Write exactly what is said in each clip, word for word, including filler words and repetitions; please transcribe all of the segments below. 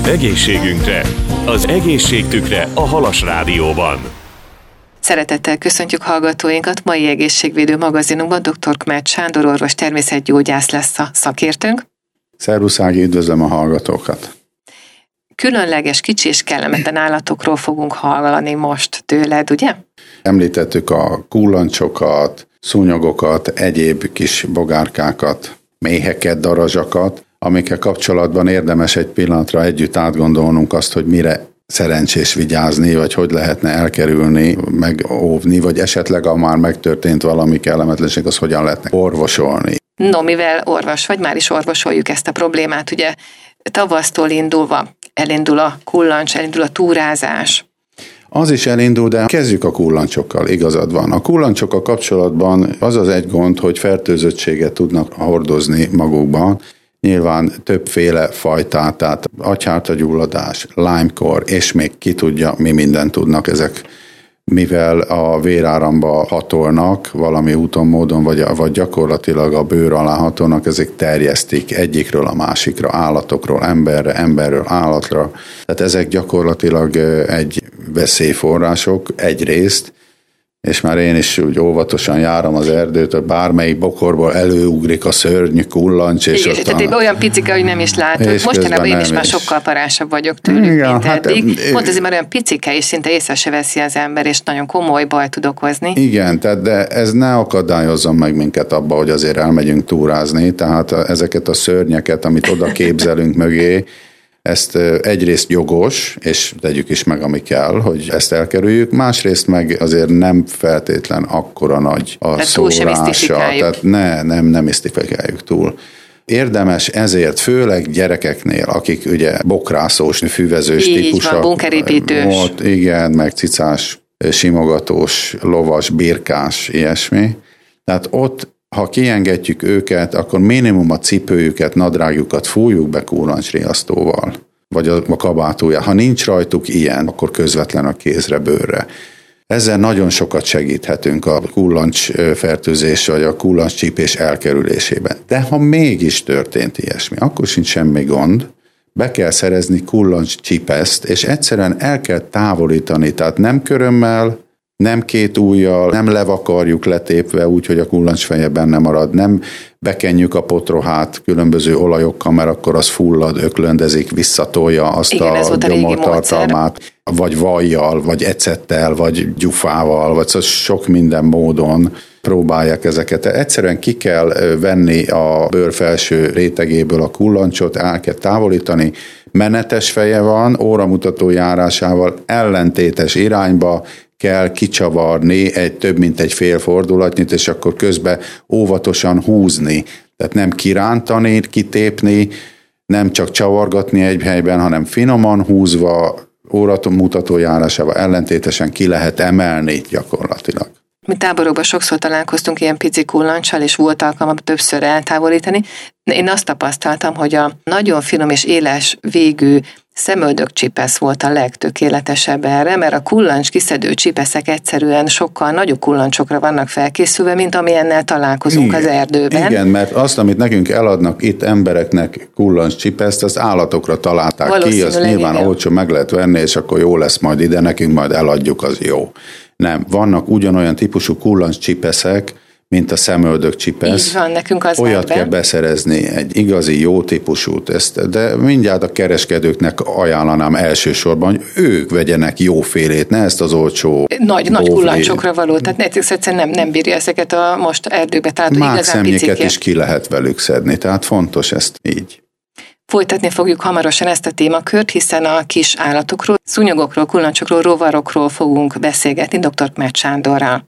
Egészségünkre! Az egészségtükre a Halas Rádióban. Szeretettel köszöntjük hallgatóinkat, mai egészségvédő magazinunkban dr. Kmetty Sándor orvos természetgyógyász lesz a szakértőnk. Szervusz Ági, üdvözlöm a hallgatókat! Különleges, kicsi és kellemetlen állatokról fogunk hallani most tőled, ugye? Említettük a kullancsokat, szúnyogokat, egyéb kis bogárkákat, méheket, darazsakat, amikkel kapcsolatban érdemes egy pillanatra együtt átgondolnunk azt, hogy mire szerencsés vigyázni, vagy hogy lehetne elkerülni, megóvni, vagy esetleg a már megtörtént valami kellemetlenség, az hogyan lehetne orvosolni. No, mivel orvos vagy, már is orvosoljuk ezt a problémát, ugye tavasztól indulva elindul a kullancs, elindul a túrázás. Az is elindul, de kezdjük a kullancsokkal, igazad van. A kullancsokkal kapcsolatban az az egy gond, hogy fertőzöttséget tudnak hordozni magukban. Nyilván többféle fajtát, tehát agyhártyagyulladás, Lyme-kór, és még ki tudja, mi mindent tudnak ezek, mivel a véráramba hatolnak valami úton, módon, vagy, vagy gyakorlatilag a bőr alá hatolnak, ezek terjesztik egyikről a másikra, állatokról emberre, emberről állatra. Tehát ezek gyakorlatilag egy veszélyforrások egyrészt, és már én is úgy óvatosan járom az erdőt, hogy bármelyik bokorból előugrik a szörnyű kullancs. És igen, tehát a... olyan picike, hogy nem is látod. Mostanában én is már sokkal parásabb vagyok tőlük, igen, mint hát eddig. Pont azért már olyan picike, és szinte észre se veszi az ember, és nagyon komoly baj tud okozni. Igen, tehát de ez ne akadályozzon meg minket abba, hogy azért elmegyünk túrázni, tehát ezeket a szörnyeket, amit oda képzelünk mögé, ezt egyrészt jogos, és tegyük is meg, ami kell, hogy ezt elkerüljük, másrészt meg azért nem feltétlen akkora nagy a tehát szórása, tehát ne, nem, nem misztifikáljuk túl. Érdemes ezért, főleg gyerekeknél, akik ugye bokrászós, füvezős így típusak. Van, bunkerépítős. Volt, igen, meg cicás, simogatós, lovas, birkás, ilyesmi. Tehát ott ha kiengedjük őket, akkor minimum a cipőjüket, nadrágjukat fújjuk be kullancsriasztóval, vagy a kabátúját. Ha nincs rajtuk ilyen, akkor közvetlen a kézre, bőrre. Ezzel nagyon sokat segíthetünk a kullancsfertőzés vagy a kullancscsípés elkerülésében. De ha mégis történt ilyesmi, akkor sincs semmi gond. Be kell szerezni kullancscsípeszt, és egyszerűen el kell távolítani, tehát nem körömmel, nem két ujjal, nem levakarjuk letépve úgy, hogy a kullancsfeje benne marad, nem bekenjük a potrohát különböző olajokkal, mert akkor az fullad, öklöndezik, visszatolja azt igen, a gyomortartalmát, vagy vajjal, vagy ecettel, vagy gyufával, vagy szóval sok minden módon próbálják ezeket. Egyszerűen ki kell venni a bőr felső rétegéből a kullancsot, el kell távolítani, menetes feje van, óramutató járásával ellentétes irányba kell kicsavarni egy több mint egy fél fordulatnyit, és akkor közben óvatosan húzni. Tehát nem kirántani, kitépni, nem csak csavargatni egy helyben, hanem finoman húzva, óramutató járásával ellentétesen ki lehet emelni gyakorlatilag. Mi táborokban sokszor találkoztunk ilyen pici kullancsal, és volt alkalmam többször eltávolítani. Én azt tapasztaltam, hogy a nagyon finom és éles végű szemöldökcsipesz volt a legtökéletesebb erre, mert a kullancs kiszedő csipeszek egyszerűen sokkal nagyobb kullancsokra vannak felkészülve, mint amilyennel találkozunk igen, az erdőben. Igen, mert azt, amit nekünk eladnak itt embereknek kullancscsipeszt, azt állatokra találták ki, azt nyilván igen. olcsó meg lehet venni, és akkor jó lesz majd ide, nekünk majd eladjuk, az jó. Nem, vannak ugyanolyan típusú kullancscsipeszek, mint a szemöldökcsipesz. Így van, nekünk az olyat ebben. kell beszerezni, egy igazi jó típusút, ezt, de mindjárt a kereskedőknek ajánlanám elsősorban, hogy ők vegyenek jófélét, ne ezt az olcsó Nagy, nagy kullancsokra való, tehát Netflix egyszerűen nem, nem bírja ezeket a most erdőbe található igazán mákszemnyiket is ki lehet velük szedni, tehát fontos ezt így. Folytatni fogjuk hamarosan ezt a témakört, hiszen a kis állatokról, szúnyogokról, kullancsokról, rovarokról fogunk beszélgetni dr. Kmetty Sándorral.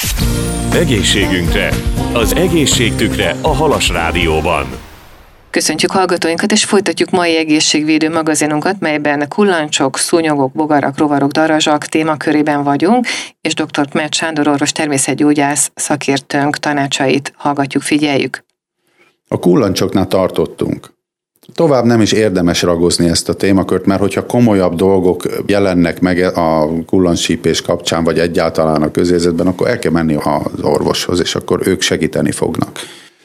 Egészségünkre! Az egészségtükre a Halas Rádióban. Köszöntjük hallgatóinkat, és folytatjuk mai egészségvédő magazinunkat, melyben kullancsok, szúnyogok, bogarak, rovarok, darazsak témakörében vagyunk, és dr. Kmetty Sándor orvos természetgyógyász szakértőnk tanácsait hallgatjuk, figyeljük. A kullancsoknál tartottunk. Tovább nem is érdemes ragozni ezt a témakört, mert hogyha komolyabb dolgok jelennek meg a kullancscsípés kapcsán, vagy egyáltalán a közérzetben, akkor el kell menni az orvoshoz, és akkor ők segíteni fognak.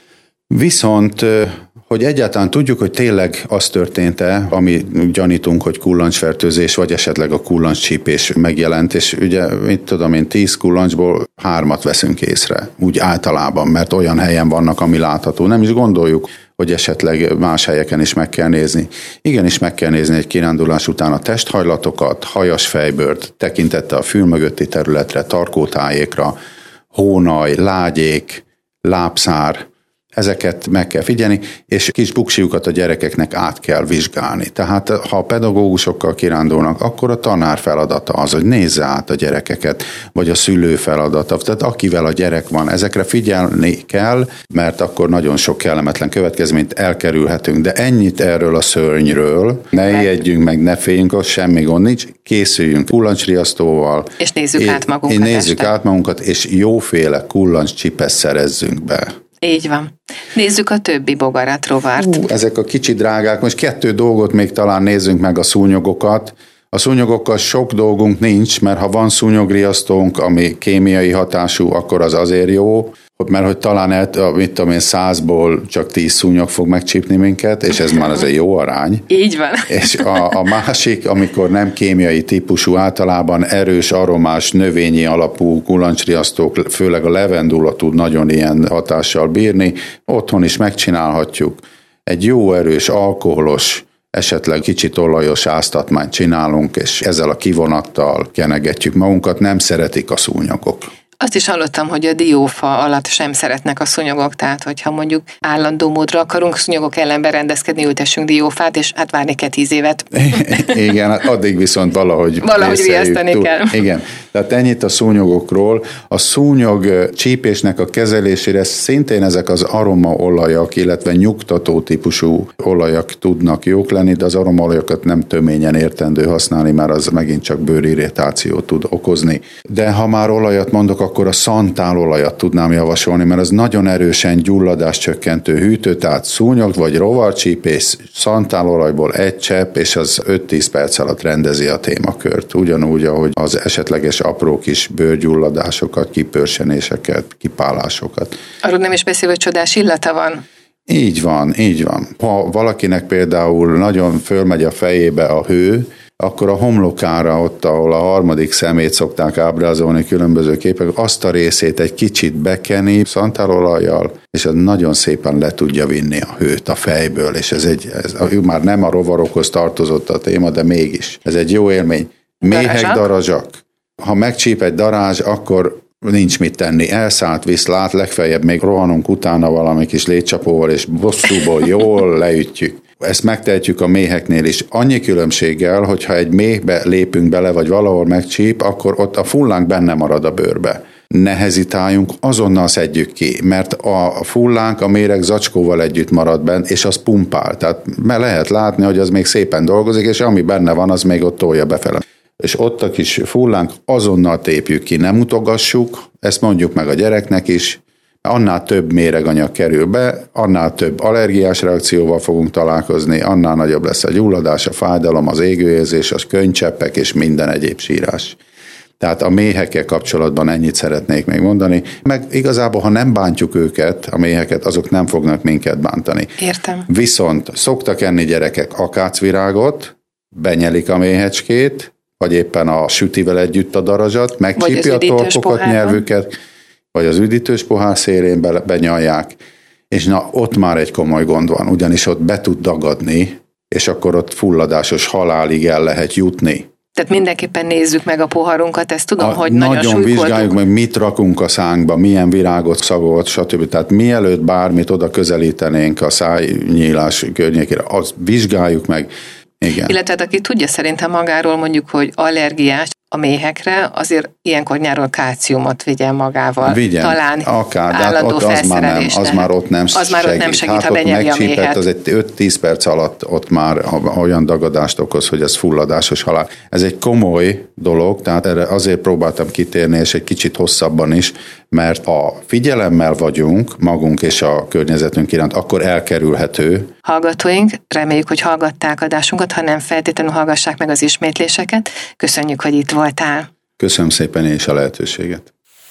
Viszont, hogy egyáltalán tudjuk, hogy tényleg az történt-e, ami gyanítunk, hogy kullancsfertőzés, vagy esetleg a kullancscsípés megjelent, és ugye, mit tudom én, tíz kullancsból hármat veszünk észre, úgy általában, mert olyan helyen vannak, ami látható. Nem is gondoljuk, hogy esetleg más helyeken is meg kell nézni. Igenis meg kell nézni egy kirándulás után a testhajlatokat, hajas fejbőrt, tekintettel a fül mögötti területre, tarkótájékra, hónaj, lágyék, lábszár, ezeket meg kell figyelni, és kis buksiukat a gyerekeknek át kell vizsgálni. Tehát ha a pedagógusokkal kirándulnak, akkor a tanár feladata az, hogy nézze át a gyerekeket, vagy a szülő feladata. Tehát akivel a gyerek van, ezekre figyelni kell, mert akkor nagyon sok kellemetlen következményt elkerülhetünk. De ennyit erről a szörnyről, ne ijedjünk meg, ne féljünk, az semmi gond nincs, készüljünk kullancsriasztóval. És nézzük é- át magunkat. Nézzük este. át magunkat, és jóféle kullancscsipet szerezzünk be. Így van. Nézzük a többi bogarat, rovart. Hú, ezek a kicsi drágák. Most kettő dolgot még talán nézzünk meg, a szúnyogokat. A szúnyogokkal sok dolgunk nincs, mert ha van szúnyogriasztónk, ami kémiai hatású, akkor az azért jó, mert hogy talán el, mit tudom én, százból csak tíz szúnyog fog megcsípni minket, és ez már az egy jó arány. Így van. És a, a másik, amikor nem kémiai típusú, általában erős, aromás, növényi alapú kullancsriasztók, főleg a levendula tud nagyon ilyen hatással bírni, otthon is megcsinálhatjuk. Egy jó erős, alkoholos, esetleg kicsit olajos áztatmányt csinálunk, és ezzel a kivonattal kenegetjük magunkat, nem szeretik a szúnyogok. Azt is hallottam, hogy a diófa alatt sem szeretnek a szúnyogok, tehát hogyha mondjuk állandó módra akarunk szúnyogok ellen berendezkedni, ültessünk diófát, és hát várni kell tíz évet. Igen, addig viszont valahogy Valahogy riasztani túl. kell. Igen, tehát ennyit a szúnyogokról. A szúnyog csípésnek a kezelésére szintén ezek az aromaolajak, illetve nyugtató típusú olajak tudnak jók lenni, de az aromaolajokat nem töményen értendő használni, mert az megint csak bőrirritációt tud okozni. De ha már olajat mondok, akkor a szantálolajat tudnám javasolni, mert az nagyon erősen gyulladáscsökkentő hűtő, tehát szúnyog vagy rovarcsípés szantálolajból egy csepp, és az öt-tíz perc alatt rendezi a témakört. Ugyanúgy, ahogy az esetleges apró kis bőrgyulladásokat, kipörsenéseket, kipálásokat. Arról nem is beszél, hogy csodás illata van. Így van, így van. Ha valakinek például nagyon fölmegy a fejébe a hő, akkor a homlokára, ott, ahol a harmadik szemét szokták ábrázolni különböző képek, azt a részét egy kicsit bekeni szantálolajjal, és az nagyon szépen le tudja vinni a hőt a fejből, és ez egy, ez, már nem a rovarokhoz tartozott a téma, de mégis. Ez egy jó élmény. Méhek, darazsak. Ha megcsíp egy darázs, akkor nincs mit tenni. Elszállt, visz, lát, legfeljebb még rohanunk utána valami kis létcsapóval, és bosszúból jól leütjük. Ezt megtehetjük a méheknél is. Annyi különbséggel, hogyha egy méhbe lépünk bele, vagy valahol megcsíp, akkor ott a fullánk benne marad a bőrbe. Ne hezitáljunk, azonnal szedjük ki, mert a fullánk a méreg zacskóval együtt marad benne, és az pumpál. Tehát lehet látni, hogy az még szépen dolgozik, és ami benne van, az még ott tolja befele. És ott a kis fullánk azonnal tépjük ki, nem utogassuk, ezt mondjuk meg a gyereknek is, annál több méreganyag kerül be, annál több allergiás reakcióval fogunk találkozni, annál nagyobb lesz a gyulladás, a fájdalom, az égőérzés, az könycseppek és minden egyéb sírás. Tehát a méhekkel kapcsolatban ennyit szeretnék még mondani. Meg igazából, ha nem bántjuk őket, a méheket, azok nem fognak minket bántani. Értem. Viszont szoktak enni gyerekek akácvirágot, benyelik a méhecskét, vagy éppen a sütivel együtt a darazsat, megcsípi a torkokat, pohárban. Nyelvüket, vagy az üdítős pohár szélén be, benyalják, és na, ott már egy komoly gond van, ugyanis ott be tud dagadni, és akkor ott fulladásos halálig el lehet jutni. Tehát mindenképpen nézzük meg a poharunkat, ezt tudom, a, hogy nagyon, nagyon súlykoltuk. Vizsgáljuk meg, mit rakunk a szánkba, milyen virágot, szagot, stb. Tehát mielőtt bármit oda közelítenénk a szájnyílás környékére, azt vizsgáljuk meg. Igen. Illetve aki tudja szerintem magáról mondjuk, hogy allergiás a méhekre, azért ilyenkor nyáron kálciumot vigyen magával. Vigyen, talán akár, állandó ott az már nem, az már ott nem az segít. Már ott nem segít, hát ha benyeli a méhet. Az egy öt-tíz perc alatt ott már olyan dagadást okoz, hogy ez fulladásos halál. Ez egy komoly dolog, tehát erre azért próbáltam kitérni, és egy kicsit hosszabban is, mert ha figyelemmel vagyunk magunk és a környezetünk iránt, akkor elkerülhető. Hallgatóink, reméljük, hogy hallgatták adásunkat, ha nem feltétlenül hallgassák meg az ismétléseket. Köszönjük, hogy itt voltál. Köszönöm szépen én is a lehetőséget.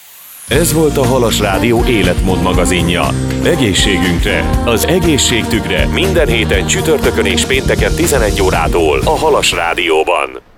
Ez volt a Halas Rádió életmód magazinja. Egészségünkre, az egészségtükre minden héten csütörtökön és pénteken tizenegy órától a Halas Rádióban.